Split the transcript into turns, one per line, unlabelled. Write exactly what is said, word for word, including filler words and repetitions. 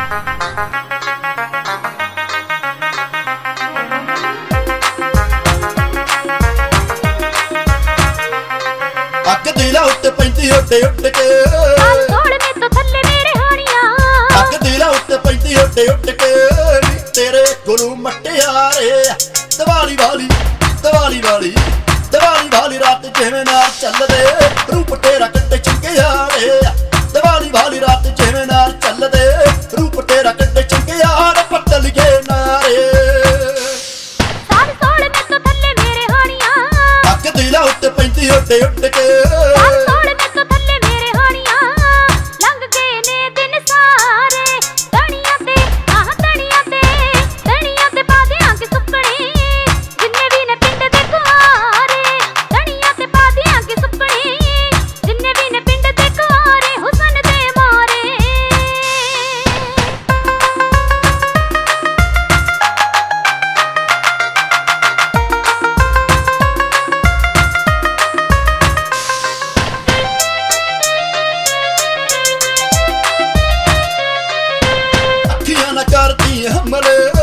ਅੱਗ ਦਿਲਾਂ ਉੱਤੇ ਪੈਂਦੀ ਉੱਡੇ ਉੱਡ ਕੇ
ਤੋੜ ਮੇ ਤੋਂ ਥੱਲੇ ਮੇਰੇ ਹਾਣੀਆਂ
ਅੱਗ ਦਿਲਾਂ ਉੱਤੇ ਪੈਂਦੀ ਉੱਡੇ ਉੱਡ ਕੇ ਨੀ ਤੇਰੇ ਗੁਰੂ ਮਟਿਆਰੇ ਦੀਵਾਲੀ ਵਾਲੀ ਦੀਵਾਲੀ ਵਾਲੀ ਦੀਵਾਲੀ ਵਾਲੀ ਰਾਤ ਜਿਵੇਂ ਨਾਲ ਚੱਲਦੇ ਰੂਪ ਤੇਰਾ ਕੱਟੇ ਚੰਗਿਆੜੇ ਦੀਵਾਲੀ ਵਾਲੀ ਰਾਤ ਜਿਵੇਂ ਨਾਲ ਚੱਲਦੇ ਰੂਪ ਤੇਰਾ ਕੱਟੇ ਚੰਗਿਆੜੇ ਪੱਤਲੀਏ ਨਾਰੇ
ਸਾਲ ਤੋੜ ਮੇ ਤੋਂ ਥੱਲੇ ਮੇਰੇ ਹਾਣੀਆਂ
ਅੱਗ ਦਿਲਾਂ ਉੱਤੇ ਪੈਂਦੀ ਉੱਡੇ ਉੱਡ ਕੇ
ਸਾਲ ਤੋੜ ਮੇ ਤੋਂ ਥੱਲੇ ਮੇਰੇ ਹਾਣੀਆਂ ਲੰਘ ਗਏ ਨੇ ਦਿਨ ਸਾਰੇ ਤਣੀਆਂ ਤੇ ਆਹ ਤਣੀਆਂ ਤੇ ਤਣੀਆਂ ਤੇ ਪਾ ਦਿਆਂਗੇ ਸੁੱਕਣੇ ਜਿੰਨੇ ਵੀ ਨੇ ਪਿੰਡ ਦੇ ਕੁਆਰੇ ਤਣੀਆਂ ਤੇ ਪਾ ਦਿਆਂਗੇ ਸੁੱਕਣੇ ਜਿੰਨੇ ਵੀ ਨੇ ਪਿੰਡ ਦੇ ਕੁਆਰੇ ਹੁਸਨ ਦੇ ਮਾਰੇ
ਅੱਖੀਆਂ ਨਾ ਕਰਦੀ ਹਮਲੇ